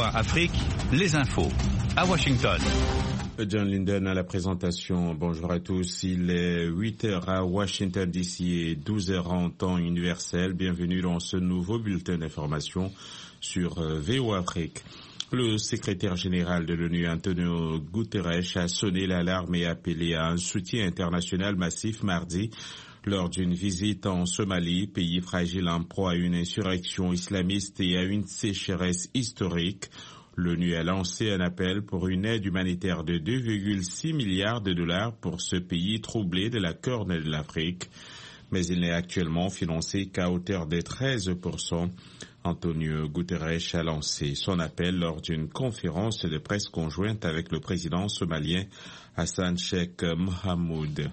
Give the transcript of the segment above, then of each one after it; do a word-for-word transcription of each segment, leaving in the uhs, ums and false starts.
O A Afrique, les infos à Washington. John Linden à la présentation. Bonjour à tous. Il est huit heures à Washington D C et douze heures en temps universel. Bienvenue dans ce nouveau bulletin d'information sur V O A Afrique. Le secrétaire général de l'ONU, Antonio Guterres, a sonné l'alarme et appelé à un soutien international massif mardi lors d'une visite en Somalie, pays fragile en proie à une insurrection islamiste et à une sécheresse historique. L'ONU a lancé un appel pour une aide humanitaire de deux virgule six milliards de dollars pour ce pays troublé de la Corne de l'Afrique. Mais il n'est actuellement financé qu'à hauteur de treize pour cent. Antonio Guterres a lancé son appel lors d'une conférence de presse conjointe avec le président somalien Hassan Sheikh Mohamud.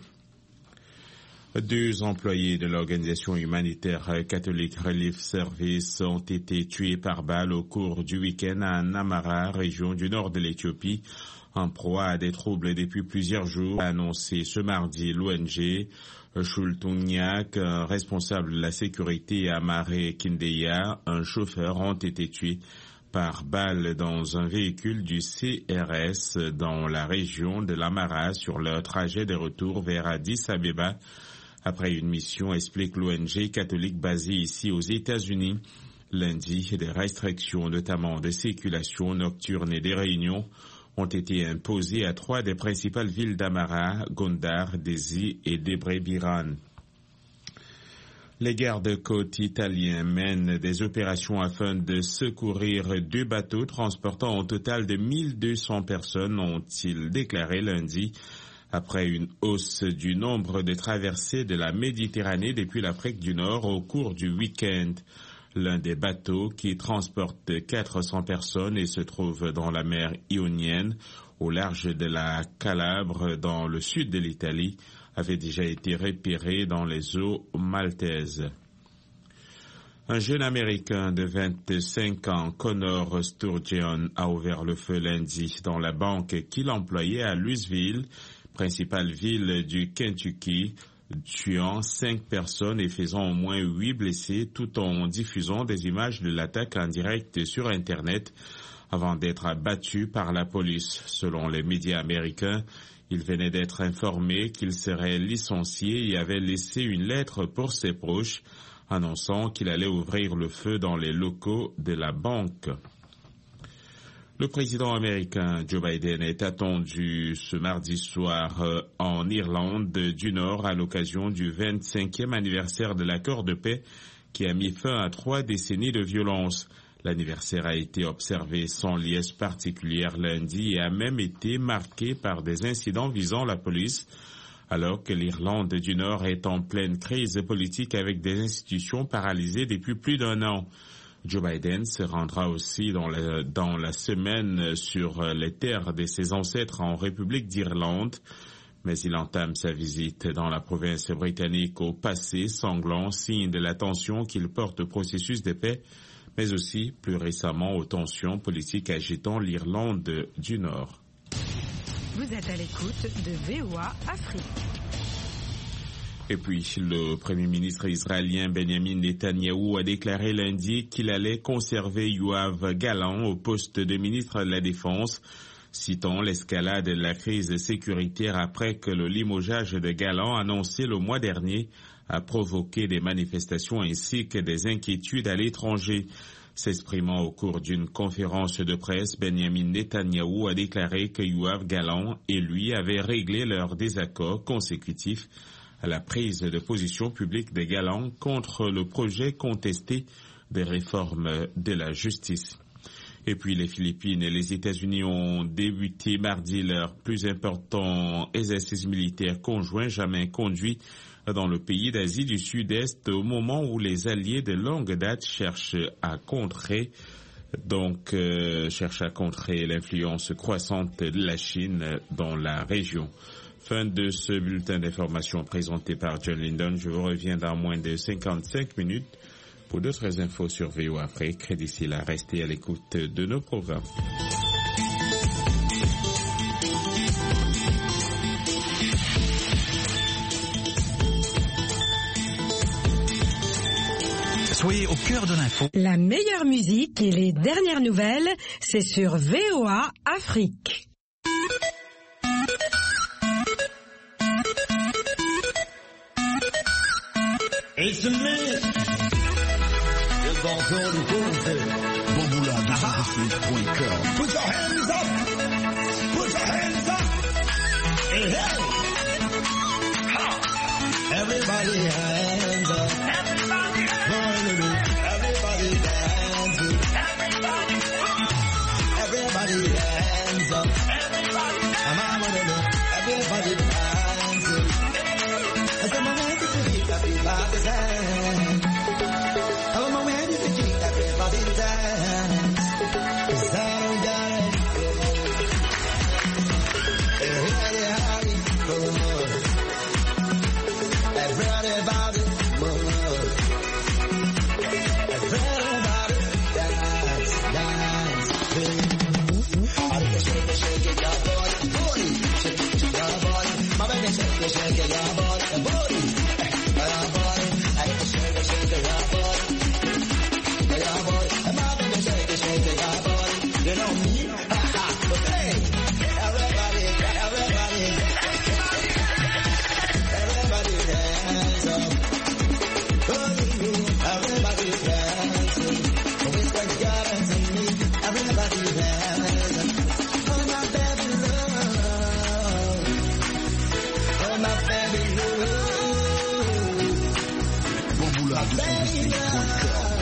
Deux employés de l'organisation humanitaire Catholic Relief Service ont été tués par balle au cours du week-end à Namara, région du nord de l'Éthiopie, en proie à des troubles depuis plusieurs jours, a annoncé ce mardi l'O N G. Chultunyak, responsable de la sécurité à Mare Kindeya, un chauffeur, ont été tués par balle dans un véhicule du C R S dans la région de l'Amara sur leur trajet de retour vers Addis Abeba. Après une mission, explique l'O N G catholique basée ici aux États-Unis. Lundi, des restrictions, notamment de circulation nocturne et des réunions, ont été imposées à trois des principales villes d'Amara, Gondar, Desi et Debre-Biran. Les gardes-côtes italiens mènent des opérations afin de secourir deux bateaux transportant au total de mille deux cents personnes, ont-ils déclaré lundi, après une hausse du nombre de traversées de la Méditerranée depuis l'Afrique du Nord au cours du week-end. L'un des bateaux, qui transporte quatre cents personnes et se trouve dans la mer Ionienne, au large de la Calabre, dans le sud de l'Italie, avait déjà été repéré dans les eaux maltaises. Un jeune Américain de vingt-cinq ans, Connor Sturgeon, a ouvert le feu lundi dans la banque qu'il employait à Louisville, principale ville du Kentucky, tuant cinq personnes et faisant au moins huit blessés, tout en diffusant des images de l'attaque en direct sur Internet avant d'être abattu par la police. Selon les médias américains, il venait d'être informé qu'il serait licencié et avait laissé une lettre pour ses proches, annonçant qu'il allait ouvrir le feu dans les locaux de la banque. Le président américain Joe Biden est attendu ce mardi soir euh, en Irlande du Nord à l'occasion du vingt-cinquième anniversaire de l'accord de paix qui a mis fin à trois décennies de violence. L'anniversaire a été observé sans liesse particulière lundi et a même été marqué par des incidents visant la police, alors que l'Irlande du Nord est en pleine crise politique avec des institutions paralysées depuis plus d'un an. Joe Biden se rendra aussi dans la, dans la semaine sur les terres de ses ancêtres en République d'Irlande, mais il entame sa visite dans la province britannique au passé sanglant, signe de l'attention qu'il porte au processus de paix, mais aussi plus récemment aux tensions politiques agitant l'Irlande du Nord. Vous êtes à l'écoute de V O A Afrique. Et puis, le Premier ministre israélien Benjamin Netanyahou a déclaré lundi qu'il allait conserver Yoav Gallant au poste de ministre de la Défense, citant l'escalade de la crise sécuritaire après que le limogeage de Gallant annoncé le mois dernier a provoqué des manifestations ainsi que des inquiétudes à l'étranger. S'exprimant au cours d'une conférence de presse, Benjamin Netanyahou a déclaré que Yoav Gallant et lui avaient réglé leurs désaccords consécutifs à la prise de position publique des Galants contre le projet contesté des réformes de la justice. Et puis les Philippines et les États-Unis ont débuté mardi leur plus important exercice militaire conjoint jamais conduit dans le pays d'Asie du Sud-Est au moment où les alliés de longue date cherchent à contrer donc euh, cherchent à contrer l'influence croissante de la Chine dans la région. Fin de ce bulletin d'information présenté par John Linden. Je vous reviens dans moins de cinquante-cinq minutes pour d'autres infos sur V O A Afrique. D'ici là, restez à l'écoute de nos programmes. Soyez au cœur de l'info. La meilleure musique et les dernières nouvelles, c'est sur V O A Afrique. It's a minute. It's gonna go to Bamboula, put your hands up. Put your hands up. Hey, hey. Everybody hands up. Everybody hands up. Everybody hands up. Everybody hands up. Everybody hands up. Everybody hands up. I said, my man, this is it. Everybody's hands. Oh, my man, this is it. Everybody's hands. 'Cause I don't got it. Everybody, everybody, everybody, everybody, dance, dance, baby. I think shake it, shake it, your body, body, shake it, shake your body. My baby, shake it, shake it, your body, body, your body. I think shake it, shake it, your body, your body. My baby, shake it, shake it, your body. You know me, ha ha, but hey, everybody, everybody, everybody dance up. Everybody dance up. Whisper God to me. Everybody dance up. Oh my baby love. Oh my baby love. Bamboula, baby love.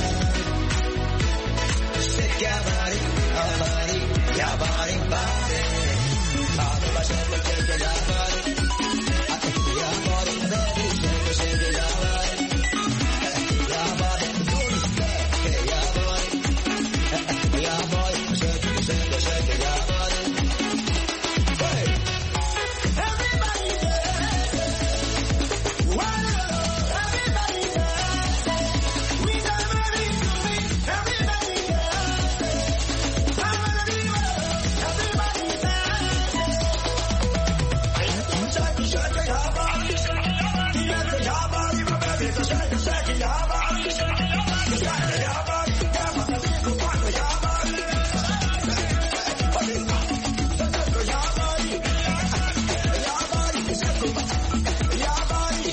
Shake your body, your body, your body, body. All the shake it, shake it, your body. I think your body, baby, shake it, shake it, your body. Your body, do it, shake it, your body. Your body, shake it, shake it, shake it, your body. Hey, everybody dance. Wow, everybody dance. We never need to be. Everybody dance. I'm gonna be well. Everybody dance. Shake it, shake it, your body. Yes, your body, my baby, so shake it, shake it, your body. Shake it, your body, yeah, my baby, so rock it, your body. Shake it, your body. Your body, shake it, your body.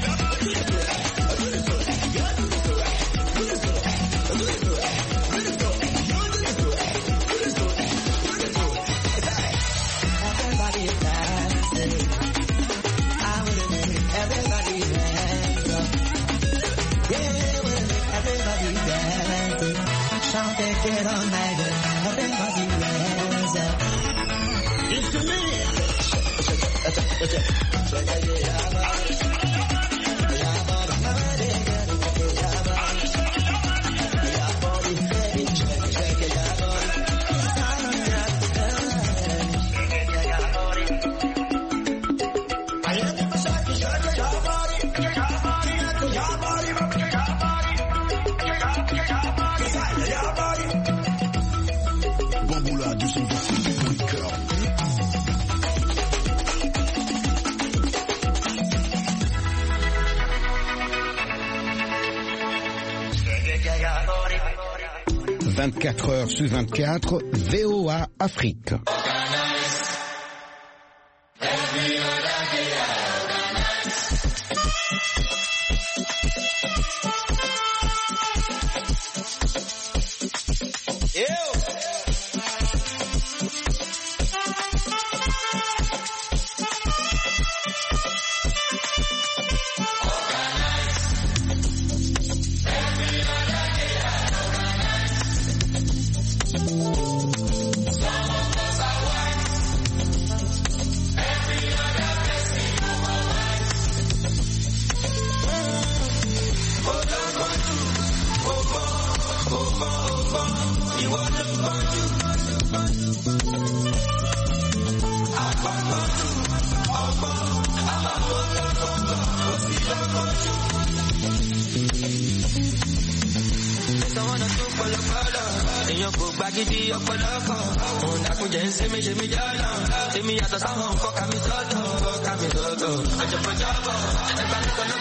Everybody dancing. I will admit it. Everybody hands up. Yeah, well, everybody dancing. Chante, get on night. Everybody hands up. It's the minute. Bamboula, deux cent vingt-six point com. vingt-quatre heures sur vingt-quatre, V O A Afrique. èèyàn kò gbàgídí ọ̀pọ̀lọpọ̀ òun dàkúnjẹ ń ṣe mí ṣe mí jọ́nà èmi yàtọ̀ sáwọn kọ́ka mi sọ́tọ̀ kọ́ka mi sọ́tọ̀ àjọpọ̀ jọ́bọ̀ ẹgbàá